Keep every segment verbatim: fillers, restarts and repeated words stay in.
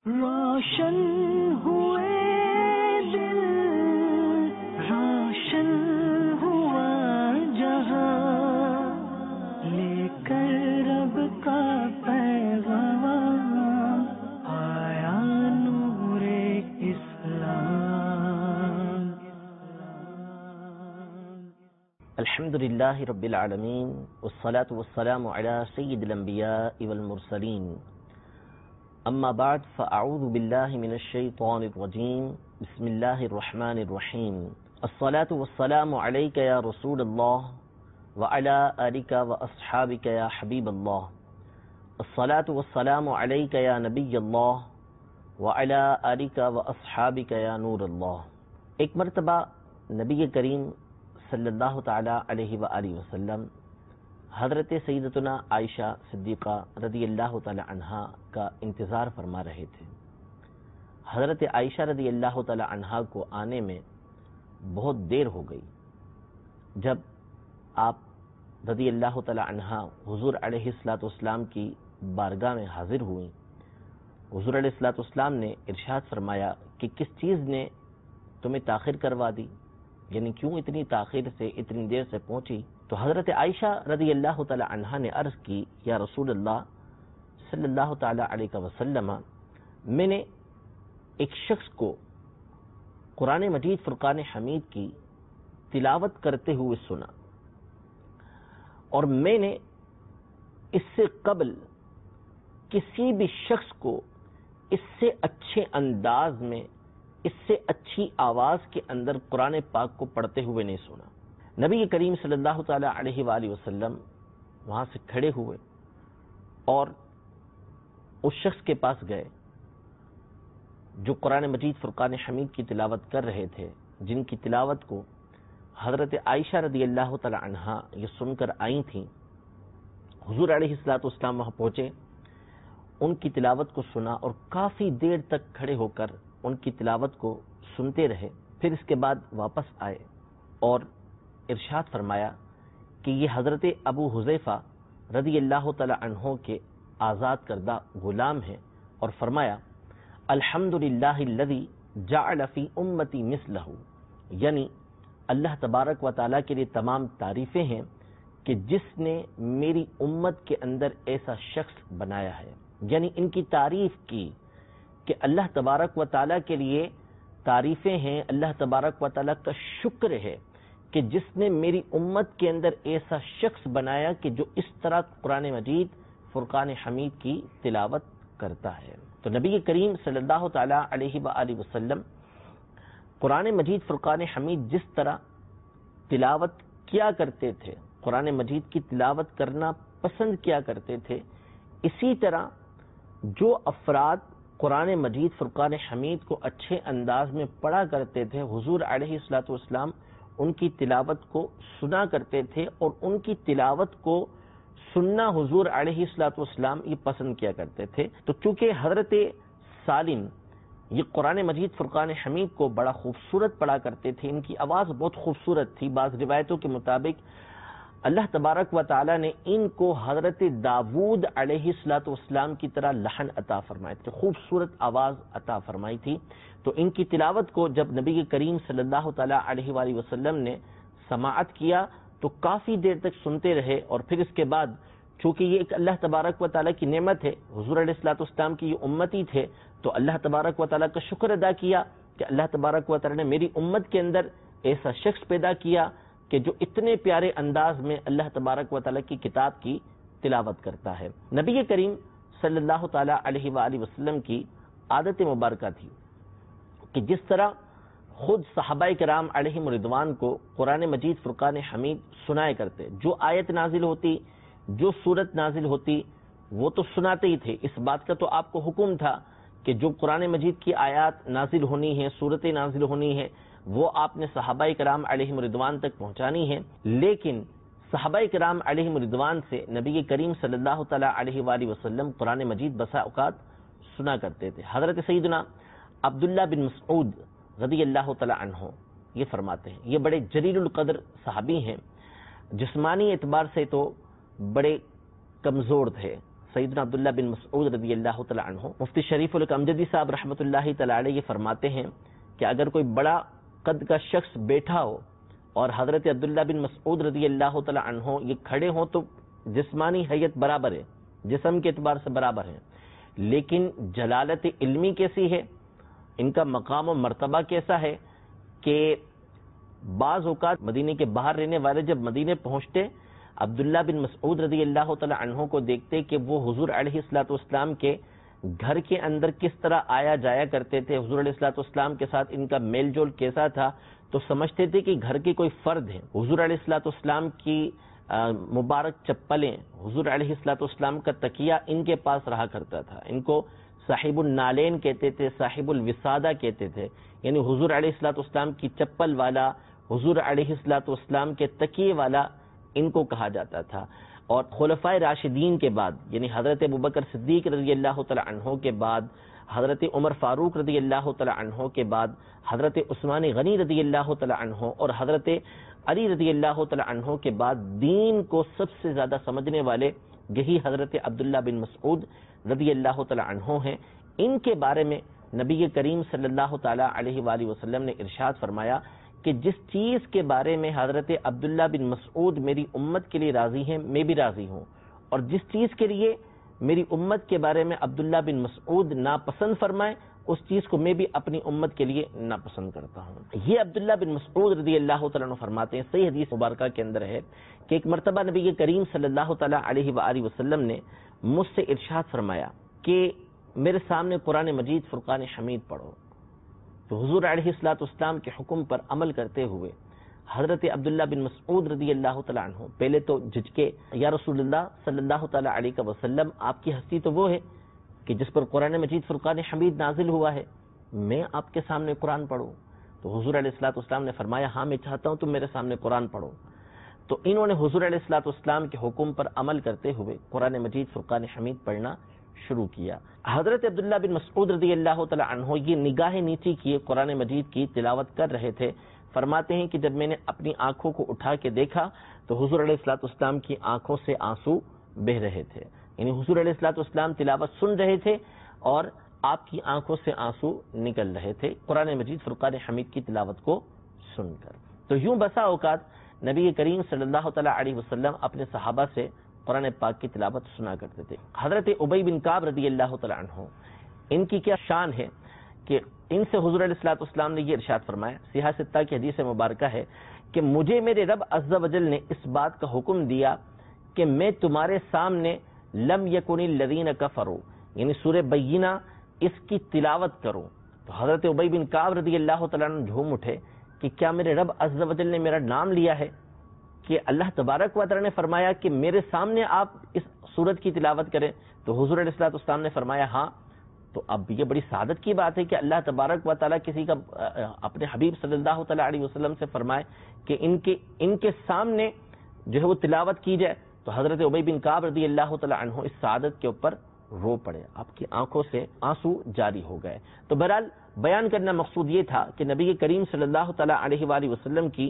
روشن ہوئے دل، روشن ہوا جہاں، لے کر رب کا پیغام آیا نور اسلام۔ الحمد للہ رب العالمین، والصلاة والسلام علی سید الانبیاء والمرسلین، اما بعد فاعوذ باللہ من الشیطان الرجیم، بسم اللہ الرحمن الرحیم۔ الصلاة والسلام علیک یا رسول اللہ وعلی آلک واصحابک یا حبیب اللہ۔ الصلاة والسلام علیک یا نبی اللہ وعلی آلک واصحابک یا نور اللہ۔ ایک مرتبہ نبی کریم صلی اللہ تعالی علیہ وآلہ وسلم حضرت سیدتنا عائشہ صدیقہ رضی اللہ تعالی عنہا کا انتظار فرما رہے تھے۔ حضرت عائشہ رضی اللہ تعالی عنہا کو آنے میں بہت دیر ہو گئی۔ جب آپ رضی اللہ تعالی عنہا حضور علیہ الصلوۃ والسلام کی بارگاہ میں حاضر ہوئیں، حضور علیہ الصلوۃ والسلام نے ارشاد فرمایا کہ کس چیز نے تمہیں تاخیر کروا دی، یعنی کیوں اتنی تاخیر سے اتنی دیر سے پہنچی؟ تو حضرت عائشہ رضی اللہ تعالی عنہا نے عرض کی، یا رسول اللہ صلی اللہ تعالی علیہ وسلم، میں نے ایک شخص کو قرآن مجید فرقان حمید کی تلاوت کرتے ہوئے سنا، اور میں نے اس سے قبل کسی بھی شخص کو اس سے اچھے انداز میں، اس سے اچھی آواز کے اندر قرآن پاک کو پڑھتے ہوئے نہیں سنا۔ نبی کریم صلی اللہ تعالی علیہ وآلہ وسلم وہاں سے کھڑے ہوئے اور اس شخص کے پاس گئے جو قرآن مجید فرقان حمید کی تلاوت کر رہے تھے، جن کی تلاوت کو حضرت عائشہ رضی اللہ تعالی عنہا یہ سن کر آئی تھیں۔ حضور علیہ الصلوۃ والسلام وہاں پہنچے، ان کی تلاوت کو سنا اور کافی دیر تک کھڑے ہو کر ان کی تلاوت کو سنتے رہے۔ پھر اس کے بعد واپس آئے اور ارشاد فرمایا کہ یہ حضرت ابو حذیفہ رضی اللہ تعالی عنہ کے آزاد کردہ غلام ہیں، اور فرمایا الحمدللہ الذی جعل فی امتی مثلہ، یعنی اللہ تبارک و تعالیٰ کے لیے تمام تعریفیں ہیں کہ جس نے میری امت کے اندر ایسا شخص بنایا ہے، یعنی ان کی تعریف کی کہ اللہ تبارک و تعالیٰ کے لیے تعریفیں ہیں، اللہ تبارک و تعالیٰ کا شکر ہے کہ جس نے میری امت کے اندر ایسا شخص بنایا کہ جو اس طرح قرآن مجید فرقان حمید کی تلاوت کرتا ہے۔ تو نبی کریم صلی اللہ تعالی علیہ وآلہ وسلم قرآن مجید فرقان حمید جس طرح تلاوت کیا کرتے تھے، قرآن مجید کی تلاوت کرنا پسند کیا کرتے تھے، اسی طرح جو افراد قرآن مجید فرقان حمید کو اچھے انداز میں پڑھا کرتے تھے، حضور علیہ الصلوۃ والسلام ان کی تلاوت کو سنا کرتے تھے، اور ان کی تلاوت کو سننا حضور علیہ الصلوۃ والسلام یہ پسند کیا کرتے تھے۔ تو چونکہ حضرت سالم یہ قرآن مجید فرقان حمید کو بڑا خوبصورت پڑھا کرتے تھے، ان کی آواز بہت خوبصورت تھی، بعض روایتوں کے مطابق اللہ تبارک و تعالیٰ نے ان کو حضرت داود علیہ الصلوۃ والسلام کی طرح لحن عطا فرمائے تھے، خوبصورت آواز عطا فرمائی تھی۔ تو ان کی تلاوت کو جب نبی کریم صلی اللہ تعالی علیہ وآلہ وسلم نے سماعت کیا تو کافی دیر تک سنتے رہے، اور پھر اس کے بعد چونکہ یہ ایک اللہ تبارک و تعالیٰ کی نعمت ہے، حضور علیہ الصلوۃ والسلام کی یہ امتی تھے، تو اللہ تبارک و تعالیٰ کا شکر ادا کیا کہ اللہ تبارک و تعالیٰ نے میری امت کے اندر ایسا شخص پیدا کیا کہ جو اتنے پیارے انداز میں اللہ تبارک و تعالیٰ کی کتاب کی تلاوت کرتا ہے۔ نبی کریم صلی اللہ تعالی علیہ وآلہ وسلم کی عادت مبارکہ تھی کہ جس طرح خود صحابہ کرام علیہم رضوان کو قرآن مجید فرقان حمید سنائے کرتے، جو آیت نازل ہوتی، جو سورت نازل ہوتی وہ تو سناتے ہی تھے، اس بات کا تو آپ کو حکم تھا کہ جو قرآن مجید کی آیات نازل ہونی ہے، سورتیں نازل ہونی ہے، وہ آپ نے صحابہ کرام علیہم رضوان تک پہنچانی ہے۔ لیکن صحابہ کرام علیہم رضوان سے نبی کریم صلی اللہ تعالی علیہ وآلہ وسلم قرآن مجید بسا اوقات سنا کرتے تھے۔ حضرت سیدنا عبداللہ بن مسعود رضی اللہ تعالی عنہ یہ فرماتے ہیں، یہ بڑے جلیل القدر صحابی ہیں، جسمانی اعتبار سے تو بڑے کمزور تھے، سیدنا عبداللہ بن مسعود رضی اللہ تعالی عنہ، مفتی شریف الامجدی صاحب رحمۃ اللہ تعالی علیہ یہ فرماتے ہیں کہ اگر کوئی بڑا قد کا شخص بیٹھا ہو اور حضرت عبداللہ بن مسعود رضی اللہ تعالی عنہ یہ کھڑے ہوں تو جسمانی حیت برابر ہے، جسم کے اعتبار سے برابر ہے، لیکن جلالت علمی کیسی ہے، ان کا مقام و مرتبہ کیسا ہے کہ بعض اوقات مدینے کے باہر رہنے والے جب مدینے پہنچتے عبداللہ بن مسعود رضی اللہ تعالی عنہ کو دیکھتے کہ وہ حضور علیہ الصلوۃ والسلام کے گھر کے اندر کس طرح آیا جایا کرتے تھے، حضور علیہ الصلوۃ والسلام کے ساتھ ان کا میل جول کیسا تھا، تو سمجھتے تھے کہ گھر کے کوئی فرد ہیں۔ حضور علیہ الصلوۃ والسلام کی مبارک چپلیں، حضور علیہ الصلوۃ والسلام کا تکیہ ان کے پاس رہا کرتا تھا، ان کو صاحب النالین کہتے تھے، صاحب الوسادہ کہتے تھے، یعنی حضور علیہ الصلوۃ والسلام کی چپل والا، حضور علیہ الصلوۃ والسلام کے تکیے والا ان کو کہا جاتا تھا۔ اور خلفائے راشدین کے بعد یعنی حضرت ابوبکر صدیق رضی اللہ تعالی عنہ کے بعد، حضرت عمر فاروق رضی اللہ تعالی عنہ کے بعد، حضرت عثمان غنی رضی اللہ تعالی عنہ اور حضرت علی رضی اللہ تعالی عنہ کے بعد دین کو سب سے زیادہ سمجھنے والے یہی حضرت عبداللہ بن مسعود رضی اللہ تعالی عنہ ہیں۔ ان کے بارے میں نبی کریم صلی اللہ تعالی علیہ وآلہ وسلم نے ارشاد فرمایا کہ جس چیز کے بارے میں حضرت عبداللہ بن مسعود میری امت کے لیے راضی ہیں میں بھی راضی ہوں، اور جس چیز کے لیے میری امت کے بارے میں عبداللہ بن مسعود ناپسند فرمائے اس چیز کو میں بھی اپنی امت کے لیے ناپسند کرتا ہوں۔ یہ عبداللہ بن مسعود رضی اللہ تعالیٰ عنہ فرماتے ہیں، صحیح حدیث مبارکہ کے اندر ہے کہ ایک مرتبہ نبی کریم صلی اللہ تعالیٰ علیہ وآلہ وسلم نے مجھ سے ارشاد فرمایا کہ میرے سامنے قرآن مجید فرقان حمید پڑھو، تو حضور علیہ الصلوۃ والسلام کے حکم پر عمل کرتے ہوئے حضرت عبداللہ بن مسعود رضی اللہ تعالیٰ عنہ پہلے تو جھجکے، یا رسول اللہ صلی اللہ تعالیٰ علیہ وسلم آپ کی ہستی تو وہ ہے کہ جس پر قرآن مجید فرقان حمید نازل ہوا ہے، میں آپ کے سامنے قرآن پڑھوں؟ تو حضور علیہ الصلوۃ والسلام نے فرمایا ہاں میں چاہتا ہوں تم میرے سامنے قرآن پڑھو۔ تو انہوں نے حضور علیہ الصلوۃ والسلام کے حکم پر عمل کرتے ہوئے قرآن مجید فرقان حمید پڑھنا شروع کیا۔ حضرت عبداللہ بن مسعود رضی اللہ تعالی عنہ یہ نگاہ نیچی کیے قرآن مجید کی تلاوت کر رہے تھے۔ فرماتے ہیں کہ جب میں نے اپنی آنکھوں کو اٹھا کے دیکھا تو حضور علیہ الصلوۃ والسلام کی آنکھوں سے آنسو بہ رہے تھے، یعنی حضور علیہ الصلوۃ والسلام تلاوت سن رہے تھے اور آپ کی آنکھوں سے آنسو نکل رہے تھے قرآن مجید فرقان حمید کی تلاوت کو سن کر۔ تو یوں بسا اوقات نبی کریم صلی اللہ تعالیٰ علیہ وسلم اپنے صحابہ سے قرآن پاک کی تلاوت سنا کرتے تھے۔ حضرت ابی بن کعب رضی اللہ تعالیٰ عنہ، ان کی کیا شان ہے کہ ان سے حضور علیہ الصلوۃ والسلام نے یہ ارشاد فرمایا، صحیح ستہ کی حدیث مبارکہ ہے کہ مجھے میرے رب عز و جل نے اس بات کا حکم دیا کہ میں تمہارے سامنے لم یکن الذین کفروا یعنی سورہ بینہ اس کی تلاوت کروں۔ تو حضرت ابی بن کعب رضی اللہ تعالیٰ عنہ جھوم اٹھے کہ کیا میرے رب عز و جل نے میرا نام لیا ہے کہ اللہ تبارک و تعالیٰ نے فرمایا کہ میرے سامنے آپ اس سورت کی تلاوت کریں؟ تو حضور علیہ الصلوۃ والسلام نے فرمایا ہاں۔ تو اب یہ بڑی سعادت کی بات ہے کہ اللہ تبارک و تعالیٰ کسی کا اپنے حبیب صلی اللہ تعالیٰ علیہ وسلم سے فرمائے کہ ان کے ان کے سامنے جو ہے وہ تلاوت کی جائے۔ تو حضرت ابی بن کعب رضی اللہ تعالیٰ عنہ اس سعادت کے اوپر رو پڑے، آپ کی آنکھوں سے آنسو جاری ہو گئے۔ تو بہرحال بیان کرنا مقصود یہ تھا کہ نبی کریم صلی اللہ تعالیٰ علیہ وآلہ وسلم کی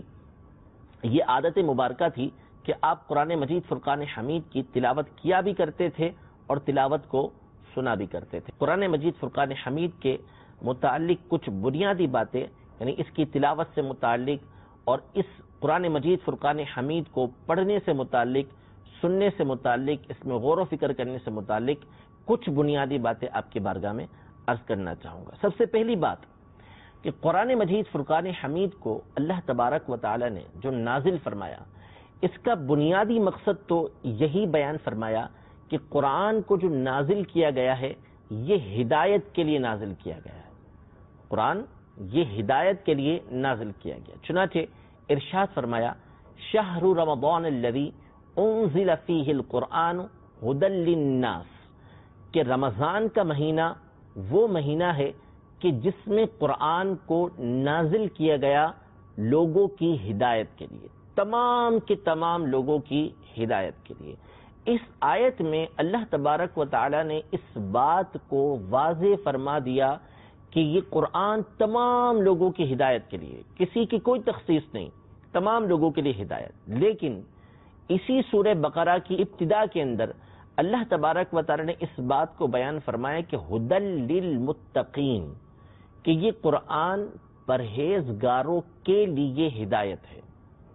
یہ عادت مبارکہ تھی کہ آپ قرآن مجید فرقان حمید کی تلاوت کیا بھی کرتے تھے اور تلاوت کو سنا بھی کرتے تھے۔ قرآن مجید فرقان حمید کے متعلق کچھ بنیادی باتیں یعنی اس کی تلاوت سے متعلق اور اس قرآن مجید فرقان حمید کو پڑھنے سے متعلق، سننے سے متعلق، اس میں غور و فکر کرنے سے متعلق کچھ بنیادی باتیں آپ کی بارگاہ میں عرض کرنا چاہوں گا۔ سب سے پہلی بات کہ قرآن مجید فرقان حمید کو اللہ تبارک و تعالی نے جو نازل فرمایا اس کا بنیادی مقصد تو یہی بیان فرمایا کہ قرآن کو جو نازل کیا گیا ہے یہ ہدایت کے لیے نازل کیا گیا ہے۔ قرآن یہ ہدایت کے لیے نازل کیا گیا، چنانچہ ارشاد فرمایا شہر رمضان الذی انزل فیہ القرآن ھدی للناس، کہ رمضان کا مہینہ وہ مہینہ ہے کہ جس میں قرآن کو نازل کیا گیا لوگوں کی ہدایت کے لیے، تمام کے تمام لوگوں کی ہدایت کے لیے۔ اس آیت میں اللہ تبارک و تعالی نے اس بات کو واضح فرما دیا کہ یہ قرآن تمام لوگوں کی ہدایت کے لیے، کسی کی کوئی تخصیص نہیں، تمام لوگوں کے لیے ہدایت۔ لیکن اسی سورہ بقرہ کی ابتدا کے اندر اللہ تبارک و تعالی نے اس بات کو بیان فرمایا کہ ہدل للمتقین، کہ یہ قرآن پرہیزگاروں کے لیے ہدایت ہے۔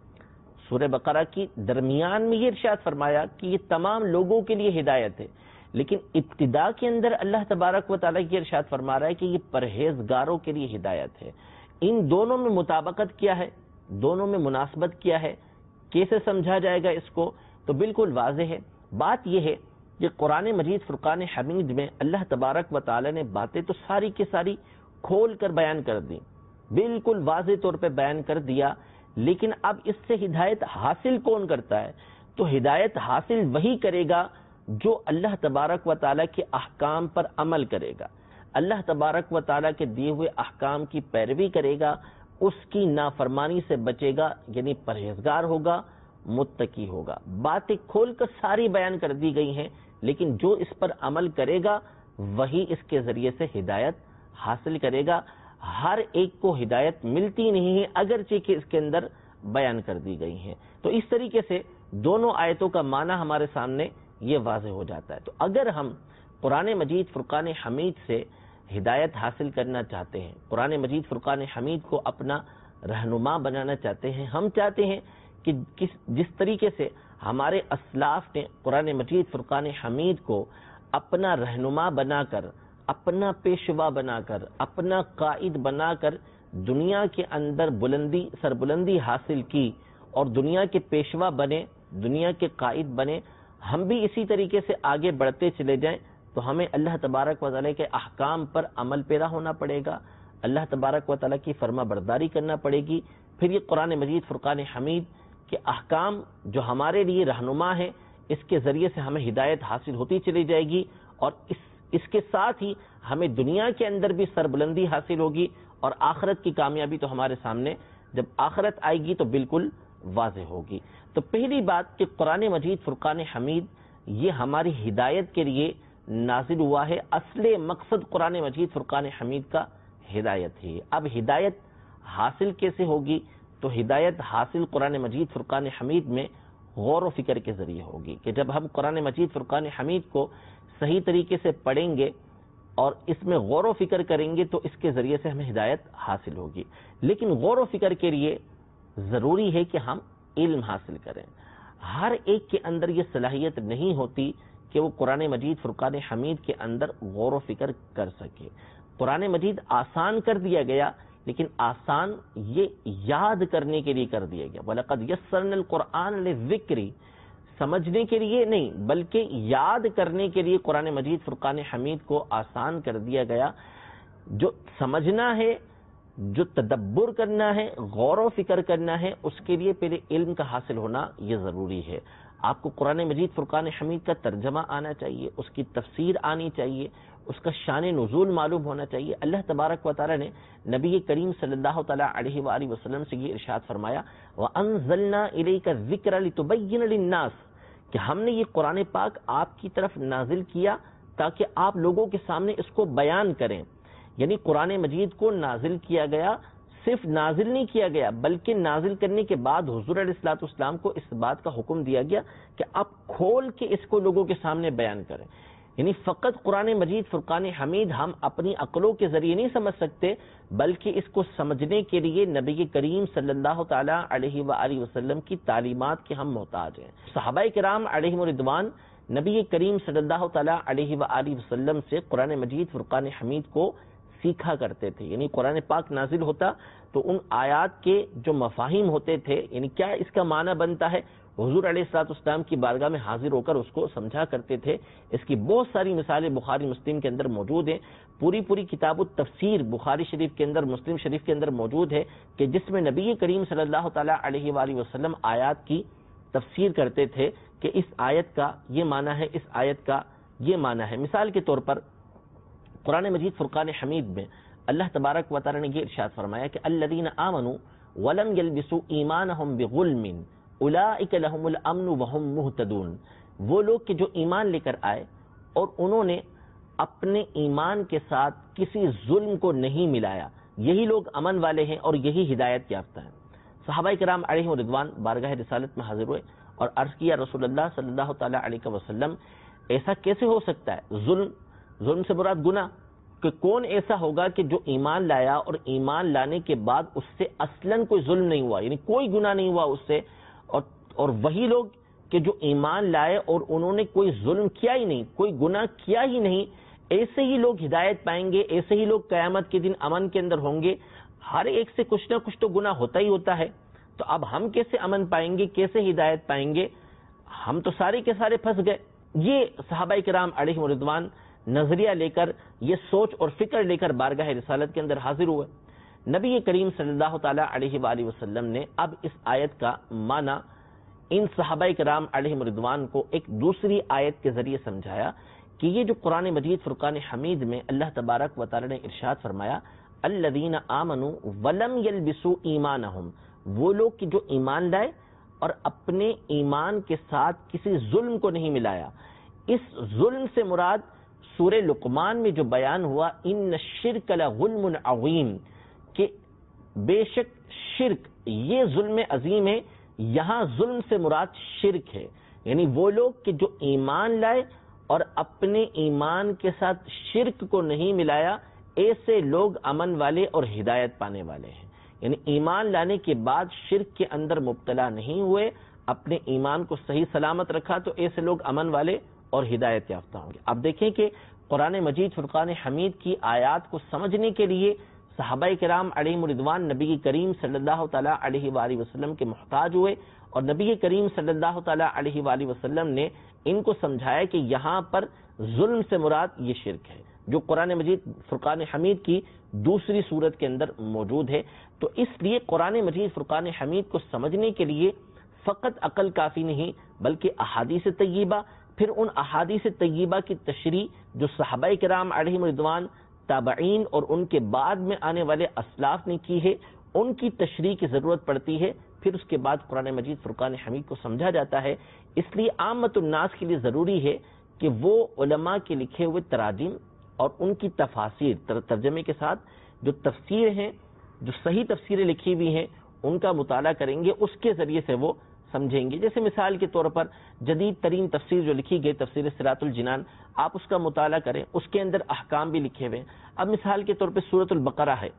سورہ بقرہ کی درمیان میں یہ ارشاد فرمایا کہ یہ تمام لوگوں کے لیے ہدایت ہے، لیکن ابتدا کے اندر اللہ تبارک و تعالیٰ یہ ارشاد فرما رہا ہے کہ یہ پرہیزگاروں کے لیے ہدایت ہے۔ ان دونوں میں مطابقت کیا ہے، دونوں میں مناسبت کیا ہے، کیسے سمجھا جائے گا اس کو؟ تو بالکل واضح ہے۔ بات یہ ہے کہ قرآن مجید فرقان حمید میں اللہ تبارک و تعالیٰ نے باتیں تو ساری کی ساری کھول کر بیان کر دی، بالکل واضح طور پہ بیان کر دیا، لیکن اب اس سے ہدایت حاصل کون کرتا ہے؟ تو ہدایت حاصل وہی کرے گا جو اللہ تبارک و تعالیٰ کے احکام پر عمل کرے گا، اللہ تبارک و تعالیٰ کے دیے ہوئے احکام کی پیروی کرے گا، اس کی نافرمانی سے بچے گا، یعنی پرہیزگار ہوگا، متقی ہوگا۔ باتیں کھول کر ساری بیان کر دی گئی ہیں، لیکن جو اس پر عمل کرے گا وہی اس کے ذریعے سے ہدایت حاصل کرے گا۔ ہر ایک کو ہدایت ملتی نہیں ہے، اگرچہ کہ اس کے اندر بیان کر دی گئی ہیں۔ تو اس طریقے سے دونوں آیتوں کا معنی ہمارے سامنے یہ واضح ہو جاتا ہے۔ تو اگر ہم قرآن مجید فرقان حمید سے ہدایت حاصل کرنا چاہتے ہیں، قرآن مجید فرقان حمید کو اپنا رہنما بنانا چاہتے ہیں، ہم چاہتے ہیں کہ کس جس طریقے سے ہمارے اسلاف نے قرآن مجید فرقان حمید کو اپنا رہنما بنا کر، اپنا پیشوا بنا کر، اپنا قائد بنا کر دنیا کے اندر بلندی سربلندی حاصل کی اور دنیا کے پیشوا بنے، دنیا کے قائد بنے، ہم بھی اسی طریقے سے آگے بڑھتے چلے جائیں تو ہمیں اللہ تبارک و تعالیٰ کے احکام پر عمل پیرا ہونا پڑے گا، اللہ تبارک و تعالیٰ کی فرما برداری کرنا پڑے گی۔ پھر یہ قرآن مجید فرقان حمید کے احکام جو ہمارے لیے رہنما ہے، اس کے ذریعے سے ہمیں ہدایت حاصل ہوتی چلی جائے گی، اور اس اس کے ساتھ ہی ہمیں دنیا کے اندر بھی سربلندی حاصل ہوگی، اور آخرت کی کامیابی تو ہمارے سامنے جب آخرت آئے گی تو بالکل واضح ہوگی۔ تو پہلی بات کہ قرآن مجید فرقان حمید یہ ہماری ہدایت کے لیے نازل ہوا ہے، اصل مقصد قرآن مجید فرقان حمید کا ہدایت ہے۔ اب ہدایت حاصل کیسے ہوگی؟ تو ہدایت حاصل قرآن مجید فرقان حمید میں غور و فکر کے ذریعے ہوگی، کہ جب ہم قرآن مجید فرقان حمید کو صحیح طریقے سے پڑھیں گے اور اس میں غور و فکر کریں گے تو اس کے ذریعے سے ہمیں ہدایت حاصل ہوگی۔ لیکن غور و فکر کے لیے ضروری ہے کہ ہم علم حاصل کریں۔ ہر ایک کے اندر یہ صلاحیت نہیں ہوتی کہ وہ قرآن مجید فرقان حمید کے اندر غور و فکر کر سکے۔ قرآن مجید آسان کر دیا گیا، لیکن آسان یہ یاد کرنے کے لیے کر دیا گیا۔ وَلَقَدْ يَسَّرْنَا الْقُرْآنَ لِلذِّكْرِ، سمجھنے کے لیے نہیں بلکہ یاد کرنے کے لیے قرآن مجید فرقان حمید کو آسان کر دیا گیا۔ جو سمجھنا ہے، جو تدبر کرنا ہے، غور و فکر کرنا ہے، اس کے لیے پہلے علم کا حاصل ہونا یہ ضروری ہے۔ آپ کو قرآن مجید فرقان حمید کا ترجمہ آنا چاہیے، اس کی تفسیر آنی چاہیے، اس کا شان نزول معلوم ہونا چاہیے۔ اللہ تبارک و تعالی نے نبی کریم صلی اللہ تعالی علیہ وآلہ وسلم سے یہ ارشاد فرمایا، وَأَنزَلْنَا إِلَيْكَ الذِّكْرَ لِتُبَيِّنَ لِلنَّاسِ، کہ ہم نے یہ قرآن پاک آپ کی طرف نازل کیا تاکہ آپ لوگوں کے سامنے اس کو بیان کریں۔ یعنی قرآن مجید کو نازل کیا گیا، صرف نازل نہیں کیا گیا بلکہ نازل کرنے کے بعد حضور علیہ الصلوۃ والسلام کو اس بات کا حکم دیا گیا کہ آپ کھول کے اس کو لوگوں کے سامنے بیان کریں۔ یعنی فقط قرآن مجید فرقان حمید ہم اپنی عقلوں کے ذریعے نہیں سمجھ سکتے، بلکہ اس کو سمجھنے کے لیے نبی کریم صلی اللہ تعالی علیہ وآلہ وسلم کی تعلیمات کے ہم محتاج ہیں۔ صحابہ کرام علیہم رضوان نبی کریم صلی اللہ تعالی علیہ وآلہ وسلم سے قرآن مجید فرقان حمید کو سیکھا کرتے تھے۔ یعنی قرآن پاک نازل ہوتا تو ان آیات کے جو مفاہیم ہوتے تھے، یعنی کیا اس کا معنی بنتا ہے، حضور علیہ الصلوۃ والسلام کی بارگاہ میں حاضر ہو کر اس کو سمجھا کرتے تھے۔ اس کی بہت ساری مثالیں بخاری مسلم کے اندر موجود ہیں۔ پوری پوری کتاب التفسیر بخاری شریف کے اندر، مسلم شریف کے اندر موجود ہے، کہ جس میں نبی کریم صلی اللہ تعالی علیہ وآلہ وسلم آیات کی تفسیر کرتے تھے کہ اس آیت کا یہ معنی ہے، اس آیت کا یہ معنی ہے۔ مثال کے طور پر قرآن مجید فرقان حمید میں اللہ تبارک و تعالی نے یہ ارشاد فرمایا کہ الذین آمنوا ولم یلبسوا ایمانہم بظلم اولئک لہم الامن وہم مہتدون، وہ لوگ کہ جو ایمان لے کر آئے اور انہوں نے اپنے ایمان کے ساتھ کسی ظلم کو نہیں ملایا، یہی لوگ امن والے ہیں اور یہی ہدایت یافتہ ہیں۔ صحابہ کرام علیہم رضوان بارگاہ رسالت میں حاضر ہوئے اور عرض کیا رسول اللہ صلی اللہ تعالی علیہ وسلم، ایسا کیسے ہو سکتا ہے؟ ظلم ظلم سے مراد گناہ، کہ کون ایسا ہوگا کہ جو ایمان لایا اور ایمان لانے کے بعد اس سے اصلاً کوئی ظلم نہیں ہوا، یعنی کوئی گناہ نہیں ہوا اس سے، اور اور وہی لوگ کہ جو ایمان لائے اور انہوں نے کوئی ظلم کیا ہی نہیں، کوئی گناہ کیا ہی نہیں، ایسے ہی لوگ ہدایت پائیں گے، ایسے ہی لوگ قیامت کے دن امن کے اندر ہوں گے۔ ہر ایک سے کچھ نہ کچھ تو گناہ ہوتا ہی ہوتا ہے، تو اب ہم کیسے امن پائیں گے، کیسے ہدایت پائیں گے؟ ہم تو سارے کے سارے پھنس گئے۔ یہ صحابہ کرام علیہم رضوان نظریہ لے کر، یہ سوچ اور فکر لے کر بارگاہ رسالت کے اندر حاضر ہوئے۔ نبی کریم صلی اللہ تعالی علیہ وآلہ وسلم نے اب اس آیت کا معنی ان صحابہ کرام علیہم رضوان کو ایک دوسری آیت کے ذریعے سمجھایا کہ یہ جو قرآن مجید فرقان حمید میں اللہ تبارک و تعالی نے ارشاد فرمایا الذین آمنوا ولم یلبسوا ایمانہم، وہ لوگ کہ جو ایمان لائے اور اپنے ایمان کے ساتھ کسی ظلم کو نہیں ملایا۔ اس ظلم سے مراد سورہ لقمان میں جو بیان ہوا ان الشرک لظلم عظیم، کہ بے شک شرک یہ ظلم عظیم ہے، یہاں ظلم سے مراد شرک ہے، یعنی وہ لوگ کہ جو ایمان لائے اور اپنے ایمان کے ساتھ شرک کو نہیں ملایا، ایسے لوگ امن والے اور ہدایت پانے والے ہیں۔ یعنی ایمان لانے کے بعد شرک کے اندر مبتلا نہیں ہوئے، اپنے ایمان کو صحیح سلامت رکھا، تو ایسے لوگ امن والے اور ہدایت یافتہ ہوں گے۔ اب دیکھیں کہ قرآن مجید فرقان حمید کی آیات کو سمجھنے کے لیے صحابہ کرام علیہم رضوان نبی کریم صلی اللہ تعالیٰ علیہ وآلہ وسلم کے محتاج ہوئے، اور نبی کریم صلی اللہ تعالیٰ علیہ وآلہ وسلم نے ان کو سمجھایا کہ یہاں پر ظلم سے مراد یہ شرک ہے، جو قرآن مجید فرقان حمید کی دوسری صورت کے اندر موجود ہے۔ تو اس لیے قرآن مجید فرقان حمید کو سمجھنے کے لیے فقط عقل کافی نہیں، بلکہ احادیث طیبہ، پھر ان احادیث طیبہ کی تشریح جو صحابہ کرام علیہم رضوان، تابعین اور ان کے بعد میں آنے والے اسلاف نے کی ہے، ان کی تشریح کی ضرورت پڑتی ہے۔ پھر اس کے بعد قرآن مجید فرقان حمید کو سمجھا جاتا ہے۔ اس لیے عامت الناس کے لیے ضروری ہے کہ وہ علماء کے لکھے ہوئے تراجم اور ان کی تفاسیر، ترجمے کے ساتھ جو تفسیر ہیں، جو صحیح تفسیریں لکھی ہوئی ہیں، ان کا مطالعہ کریں گے، اس کے ذریعے سے وہ سمجھیں گے۔ جیسے مثال کے طور پر جدید ترین تفسیر جو لکھی گئی تفسیر صراط الجنان، آپ اس کا مطالعہ کریں، اس کے اندر احکام بھی لکھے ہوئے ہیں۔ اب مثال کے طور پہ سورۃ البقرہ ہے،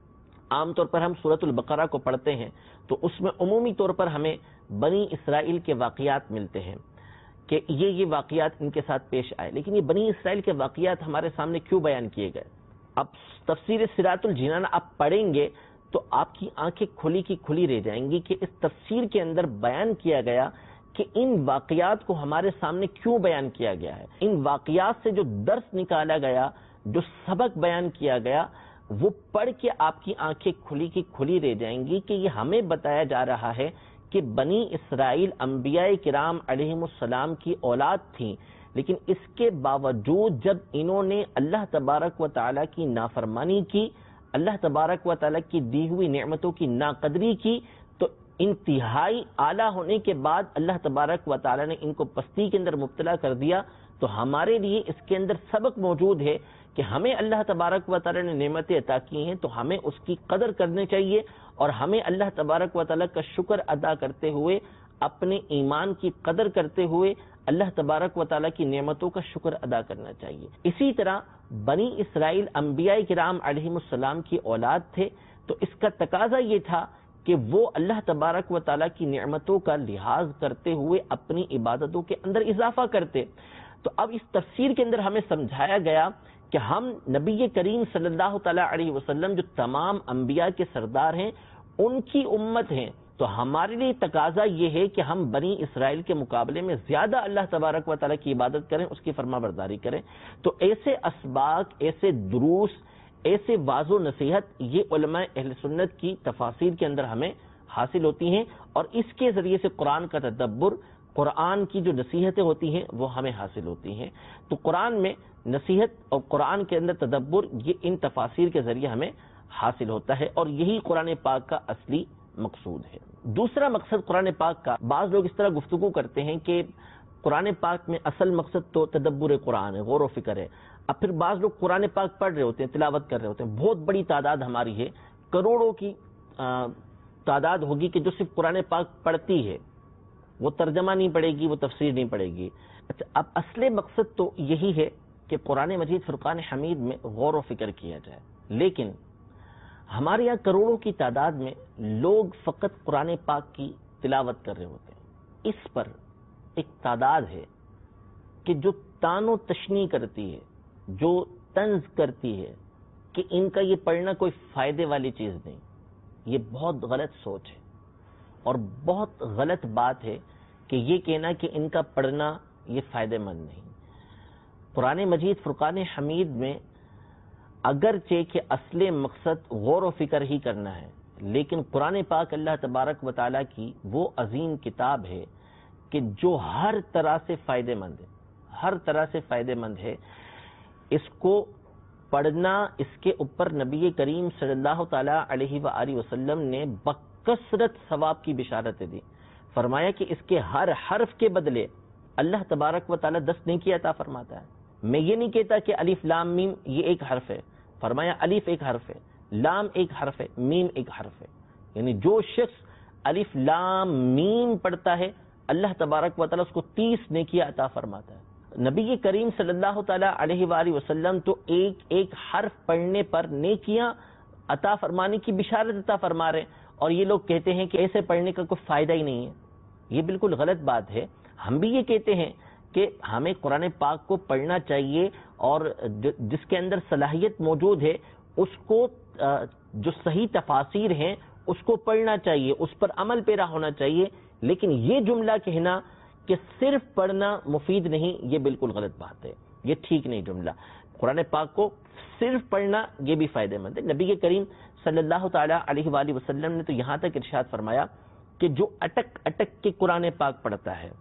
عام طور پر ہم سورۃ البقرہ کو پڑھتے ہیں تو اس میں عمومی طور پر ہمیں بنی اسرائیل کے واقعات ملتے ہیں کہ یہ یہ واقعات ان کے ساتھ پیش آئے، لیکن یہ بنی اسرائیل کے واقعات ہمارے سامنے کیوں بیان کیے گئے؟ اب تفسیر صراط الجنان آپ پڑھیں گے تو آپ کی آنکھیں کھلی کی کھلی رہ جائیں گی کہ اس تفسیر کے اندر بیان کیا گیا کہ ان واقعات کو ہمارے سامنے کیوں بیان کیا گیا ہے، ان واقعات سے جو درس نکالا گیا، جو سبق بیان کیا گیا، وہ پڑھ کے آپ کی آنکھیں کھلی کی کھلی رہ جائیں گی کہ یہ ہمیں بتایا جا رہا ہے کہ بنی اسرائیل انبیاء کرام علیہم السلام کی اولاد تھیں، لیکن اس کے باوجود جب انہوں نے اللہ تبارک و تعالیٰ کی نافرمانی کی، اللہ تبارک و تعالیٰ کی دی ہوئی نعمتوں کی ناقدری کی، تو انتہائی اعلیٰ ہونے کے بعد اللہ تبارک و تعالیٰ نے ان کو پستی کے اندر مبتلا کر دیا۔ تو ہمارے لیے اس کے اندر سبق موجود ہے کہ ہمیں اللہ تبارک و تعالیٰ نے نعمتیں عطا کی ہیں تو ہمیں اس کی قدر کرنی چاہیے، اور ہمیں اللہ تبارک و تعالیٰ کا شکر ادا کرتے ہوئے، اپنے ایمان کی قدر کرتے ہوئے اللہ تبارک و تعالیٰ کی نعمتوں کا شکر ادا کرنا چاہیے۔ اسی طرح بنی اسرائیل انبیاء کرام علیہم السلام کی اولاد تھے، تو اس کا تقاضا یہ تھا کہ وہ اللہ تبارک و تعالیٰ کی نعمتوں کا لحاظ کرتے ہوئے اپنی عبادتوں کے اندر اضافہ کرتے۔ تو اب اس تفسیر کے اندر ہمیں سمجھایا گیا کہ ہم نبی کریم صلی اللہ تعالیٰ علیہ وسلم جو تمام انبیاء کے سردار ہیں، ان کی امت ہیں، تو ہمارے لیے تقاضا یہ ہے کہ ہم بنی اسرائیل کے مقابلے میں زیادہ اللہ تبارک و تعالیٰ کی عبادت کریں، اس کی فرما برداری کریں۔ تو ایسے اسباق، ایسے دروس، ایسے واضح و نصیحت یہ علماء اہل سنت کی تفاسیر کے اندر ہمیں حاصل ہوتی ہیں، اور اس کے ذریعے سے قرآن کا تدبر، قرآن کی جو نصیحتیں ہوتی ہیں وہ ہمیں حاصل ہوتی ہیں۔ تو قرآن میں نصیحت اور قرآن کے اندر تدبر یہ ان تفاسیر کے ذریعے ہمیں حاصل ہوتا ہے، اور یہی قرآن پاک کا اصلی مقصود ہے۔ دوسرا مقصد قرآن پاک کا، بعض لوگ اس طرح گفتگو کرتے ہیں کہ قرآن پاک میں اصل مقصد تو تدبر قرآن ہے، غور و فکر ہے۔ اب پھر بعض لوگ قرآن پاک پڑھ رہے ہوتے ہیں، تلاوت کر رہے ہوتے ہیں، بہت بڑی تعداد ہماری ہے، کروڑوں کی تعداد ہوگی کہ جو صرف قرآن پاک پڑھتی ہے، وہ ترجمہ نہیں پڑھے گی، وہ تفسیر نہیں پڑھے گی، اچھا، اب اصل مقصد تو یہی ہے کہ قرآن مجید فرقان حمید میں غور و فکر کیا جائے، لیکن ہمارے یہاں کروڑوں کی تعداد میں لوگ فقط قرآن پاک کی تلاوت کر رہے ہوتے ہیں۔ اس پر ایک تعداد ہے کہ جو تان و تشنیع کرتی ہے، جو طنز کرتی ہے کہ ان کا یہ پڑھنا کوئی فائدے والی چیز نہیں۔ یہ بہت غلط سوچ ہے اور بہت غلط بات ہے کہ یہ کہنا کہ ان کا پڑھنا یہ فائدہ مند نہیں۔ قرآن مجید فرقان حمید میں اگرچہ کہ اصل مقصد غور و فکر ہی کرنا ہے، لیکن قرآن پاک اللہ تبارک و تعالیٰ کی وہ عظیم کتاب ہے کہ جو ہر طرح سے فائدہ مند ہے، ہر طرح سے فائدہ مند ہے۔ اس کو پڑھنا، اس کے اوپر نبی کریم صلی اللہ تعالیٰ علیہ وآلہ وسلم نے بکثرت ثواب کی بشارتیں دی۔ فرمایا کہ اس کے ہر حرف کے بدلے اللہ تبارک و تعالیٰ دس نیکی عطا فرماتا ہے۔ میں یہ نہیں کہتا کہ الف لام میم یہ ایک حرف ہے، فرمایا الف ایک حرف ہے، لام ایک حرف ہے، میم ایک حرف ہے، یعنی جو شخص الف لام میم پڑھتا ہے اللہ تبارک و تعالیٰ اس کو تیس نیکی عطا فرماتا ہے۔ نبی کریم صلی اللہ تعالیٰ علیہ وآلہ وسلم تو ایک ایک حرف پڑھنے پر نیکیاں عطا فرمانے کی بشارت عطا فرما رہے ہیں، اور یہ لوگ کہتے ہیں کہ ایسے پڑھنے کا کوئی فائدہ ہی نہیں ہے۔ یہ بالکل غلط بات ہے۔ ہم بھی یہ کہتے ہیں کہ ہمیں قرآن پاک کو پڑھنا چاہیے، اور جس کے اندر صلاحیت موجود ہے اس کو، جو صحیح تفاسیر ہیں اس کو پڑھنا چاہیے، اس پر عمل پیرا ہونا چاہیے، لیکن یہ جملہ کہنا کہ صرف پڑھنا مفید نہیں، یہ بالکل غلط بات ہے، یہ ٹھیک نہیں جملہ۔ قرآن پاک کو صرف پڑھنا یہ بھی فائدہ مند ہے۔ نبی کریم صلی اللہ تعالیٰ علیہ وآلہ وسلم نے تو یہاں تک ارشاد فرمایا کہ جو اٹک اٹک کے قرآن پاک پڑھتا ہے،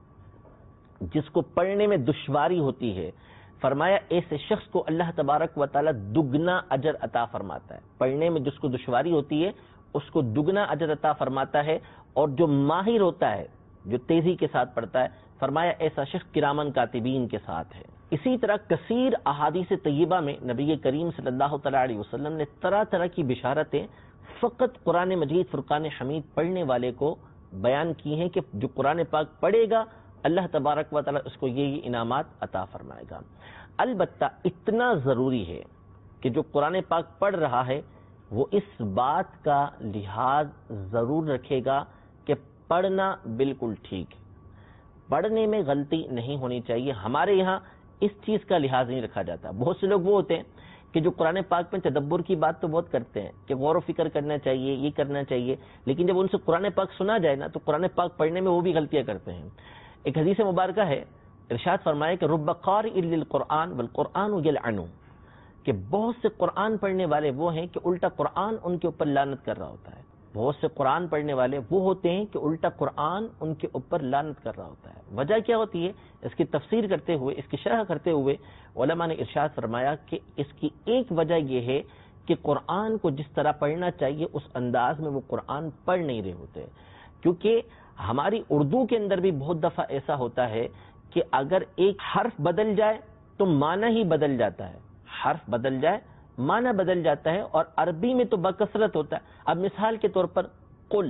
جس کو پڑھنے میں دشواری ہوتی ہے، فرمایا ایسے شخص کو اللہ تبارک و تعالیٰ دگنا اجر عطا فرماتا ہے۔ پڑھنے میں جس کو دشواری ہوتی ہے اس کو دگنا اجر عطا فرماتا ہے، اور جو ماہر ہوتا ہے، جو تیزی کے ساتھ پڑھتا ہے، فرمایا ایسا شخص کرامن کاتبین کے ساتھ ہے۔ اسی طرح کثیر احادیث طیبہ میں نبی کریم صلی اللہ تعالیٰ علیہ وسلم نے طرح طرح کی بشارتیں فقط قرآن مجید فرقان حمید پڑھنے والے کو بیان کی ہیں کہ جو قرآن پاک پڑھے گا اللہ تبارک و تعالیٰ اس کو یہ انعامات عطا فرمائے گا۔ البتہ اتنا ضروری ہے کہ جو قرآن پاک پڑھ رہا ہے وہ اس بات کا لحاظ ضرور رکھے گا کہ پڑھنا بالکل ٹھیک ہے، پڑھنے میں غلطی نہیں ہونی چاہیے۔ ہمارے یہاں اس چیز کا لحاظ نہیں رکھا جاتا۔ بہت سے لوگ وہ ہوتے ہیں کہ جو قرآن پاک میں تدبر کی بات تو بہت کرتے ہیں کہ غور و فکر کرنا چاہیے، یہ کرنا چاہیے، لیکن جب ان سے قرآن پاک سنا جائے نا تو قرآن پاک پڑھنے میں وہ بھی غلطیاں کرتے ہیں۔ ایک حدیث مبارکہ ہے، ارشاد فرمایا کہ رب قارئ للقرآن والقرآن یلعنہ، کہ بہت سے قرآن پڑھنے والے وہ ہیں کہ الٹا قرآن ان کے اوپر لعنت کر رہا ہوتا ہے۔ بہت سے قرآن پڑھنے والے وہ ہوتے ہیں کہ الٹا قرآن ان کے اوپر لعنت کر رہا ہوتا ہے۔ وجہ کیا ہوتی ہے؟ اس کی تفسیر کرتے ہوئے، اس کی شرح کرتے ہوئے علماء نے ارشاد فرمایا کہ اس کی ایک وجہ یہ ہے کہ قرآن کو جس طرح پڑھنا چاہیے اس انداز میں وہ قرآن پڑھ نہیں رہے ہوتے، کیونکہ ہماری اردو کے اندر بھی بہت دفعہ ایسا ہوتا ہے کہ اگر ایک حرف بدل جائے تو معنی ہی بدل جاتا ہے، حرف بدل جائے معنی بدل جاتا ہے، اور عربی میں تو بکثرت ہوتا ہے۔ اب مثال کے طور پر قل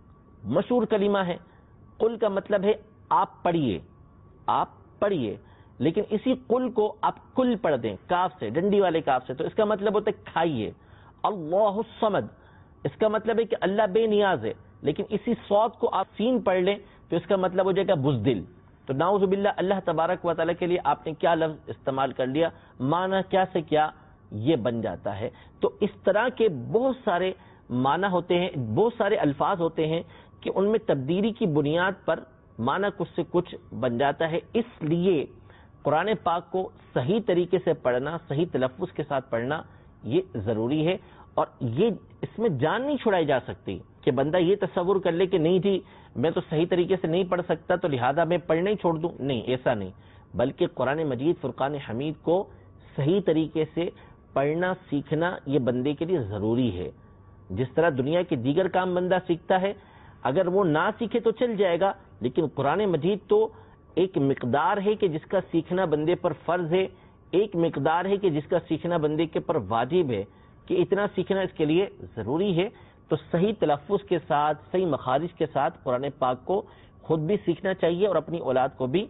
مشہور کلمہ ہے، قل کا مطلب ہے آپ پڑھیے، آپ پڑھیے، لیکن اسی قل کو آپ کل پڑھ دیں کاف سے، ڈنڈی والے کاف سے، تو اس کا مطلب ہوتا ہے کھائیے۔ اللہ الصمد، اس کا مطلب ہے کہ اللہ بے نیاز ہے، لیکن اسی صاد کو آپ سین پڑھ لیں تو اس کا مطلب ہو جائے گا بزدل۔ تو نعوذ باللہ اللہ تبارک و تعالیٰ کے لیے آپ نے کیا لفظ استعمال کر لیا، معنی کیا سے کیا یہ بن جاتا ہے۔ تو اس طرح کے بہت سارے معنی ہوتے ہیں، بہت سارے الفاظ ہوتے ہیں کہ ان میں تبدیلی کی بنیاد پر معنی کچھ سے کچھ بن جاتا ہے۔ اس لیے قرآن پاک کو صحیح طریقے سے پڑھنا، صحیح تلفظ کے ساتھ پڑھنا یہ ضروری ہے، اور یہ اس میں جان نہیں چھڑائی جا سکتی کہ بندہ یہ تصور کر لے کہ نہیں جی میں تو صحیح طریقے سے نہیں پڑھ سکتا تو لہذا میں پڑھنا ہی چھوڑ دوں۔ نہیں، ایسا نہیں، بلکہ قرآن مجید فرقان حمید کو صحیح طریقے سے پڑھنا سیکھنا یہ بندے کے لیے ضروری ہے۔ جس طرح دنیا کے دیگر کام بندہ سیکھتا ہے، اگر وہ نہ سیکھے تو چل جائے گا، لیکن قرآن مجید تو ایک مقدار ہے کہ جس کا سیکھنا بندے پر فرض ہے، ایک مقدار ہے کہ جس کا سیکھنا بندے کے پر واجب ہے، کہ اتنا سیکھنا اس کے لیے ضروری ہے۔ تو صحیح تلفظ کے ساتھ، صحیح مخارج کے ساتھ قرآن پاک کو خود بھی سیکھنا چاہیے اور اپنی اولاد کو بھی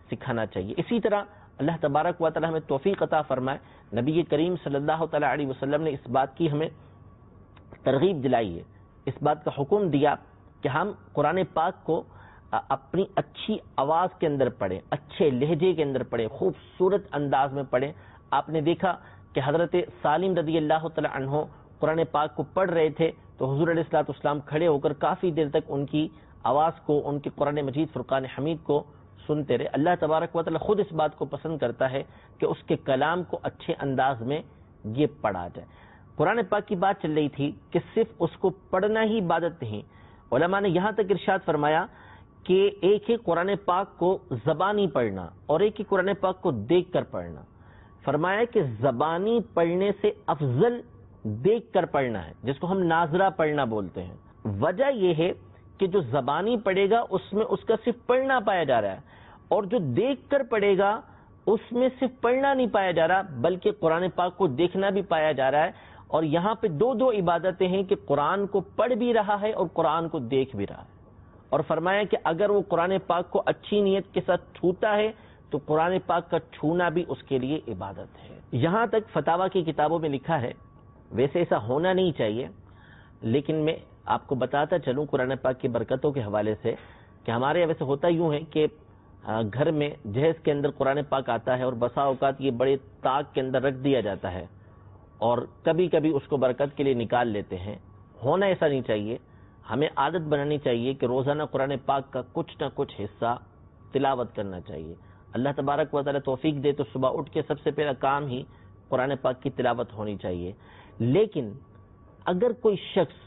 سکھانا چاہیے. اسی طرح اللہ تبارک و تعالی ہمیں توفیق عطا فرمائے. نبی کریم صلی اللہ تعالی علیہ وسلم نے اس بات کی ہمیں ترغیب دلائی ہے, اس بات کا حکم دیا کہ ہم قرآن پاک کو اپنی اچھی آواز کے اندر پڑھیں, اچھے لہجے کے اندر پڑھیں, خوبصورت انداز میں پڑھیں. آپ نے دیکھا کہ حضرت سالم رضی اللہ تعالی عنہ قرآن پاک کو پڑھ رہے تھے تو حضور علیہ الصلوۃ والسلام کھڑے ہو کر کافی دیر تک ان کی آواز کو, ان کے قرآن مجید فرقان حمید کو سنتے رہے. اللہ تبارک و تعالی خود اس بات کو پسند کرتا ہے کہ اس کے کلام کو اچھے انداز میں یہ پڑھا جائے. قرآن پاک کی بات چل رہی تھی کہ صرف اس کو پڑھنا ہی عبادت نہیں. علماء نے یہاں تک ارشاد فرمایا کہ ایک ہے قرآن پاک کو زبانی پڑھنا اور ایک ہی قرآن پاک کو دیکھ کر پڑھنا. فرمایا کہ زبانی پڑھنے سے افضل دیکھ کر پڑھنا ہے, جس کو ہم ناظرہ پڑھنا بولتے ہیں. وجہ یہ ہے کہ جو زبانی پڑھے گا اس میں اس کا صرف پڑھنا پایا جا رہا ہے, اور جو دیکھ کر پڑھے گا اس میں صرف پڑھنا نہیں پایا جا رہا بلکہ قرآن پاک کو دیکھنا بھی پایا جا رہا ہے. اور یہاں پہ دو دو عبادتیں ہیں کہ قرآن کو پڑھ بھی رہا ہے اور قرآن کو دیکھ بھی رہا ہے. اور فرمایا کہ اگر وہ قرآن پاک کو اچھی نیت کے ساتھ چھوتا ہے تو قرآن پاک کا چھونا بھی اس کے لیے عبادت ہے. یہاں تک فتاوی کی کتابوں میں لکھا ہے. ویسے ایسا ہونا نہیں چاہیے, لیکن میں آپ کو بتاتا چلوں قرآن پاک کی برکتوں کے حوالے سے کہ ہمارے یہاں ویسے ہوتا یوں ہے کہ گھر میں جہیز کے اندر قرآن پاک آتا ہے اور بسا اوقات یہ بڑے طاق کے اندر رکھ دیا جاتا ہے اور کبھی کبھی اس کو برکت کے لیے نکال لیتے ہیں. ہونا ایسا نہیں چاہیے. ہمیں عادت بنانی چاہیے کہ روزانہ قرآن پاک کا کچھ نہ کچھ حصہ تلاوت کرنا چاہیے. اللہ تبارک و تعالی توفیق دے تو صبح اٹھ کے سب سے پہلا کام ہی قرآن پاک کی تلاوت ہونی چاہیے. لیکن اگر کوئی شخص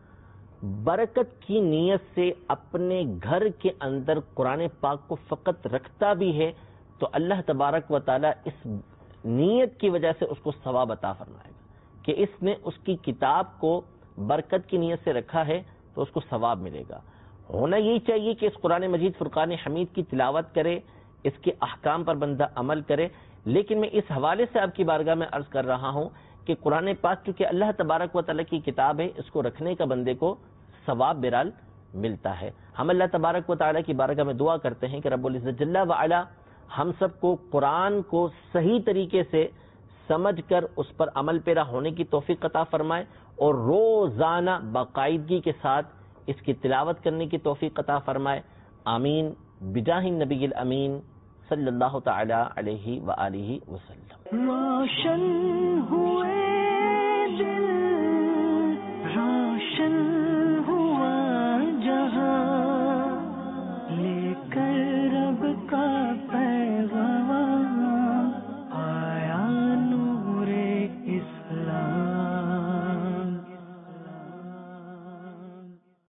برکت کی نیت سے اپنے گھر کے اندر قرآن پاک کو فقط رکھتا بھی ہے تو اللہ تبارک و تعالی اس نیت کی وجہ سے اس کو ثواب عطا فرمائے گا کہ اس نے اس کی کتاب کو برکت کی نیت سے رکھا ہے تو اس کو ثواب ملے گا. ہونا یہی چاہیے کہ اس قرآن مجید فرقان حمید کی تلاوت کرے, اس کے احکام پر بندہ عمل کرے. لیکن میں اس حوالے سے آپ کی بارگاہ میں عرض کر رہا ہوں کہ قرآن پاک چونکہ اللہ تبارک و تعالی کی کتاب ہے, اس کو رکھنے کا بندے کو ثواب برال ملتا ہے. ہم اللہ تبارک و تعالی کی بارگاہ میں دعا کرتے ہیں کہ رب العزت جل وعلا ہم سب کو قرآن کو صحیح طریقے سے سمجھ کر اس پر عمل پیرا ہونے کی توفیق عطا فرمائے اور روزانہ باقاعدگی کے ساتھ اس کی تلاوت کرنے کی توفیق عطا فرمائے. آمین بجاہ النبی الامین صلی اللہ تعالی علیہ وآلہ وسلم. روشن ہوئے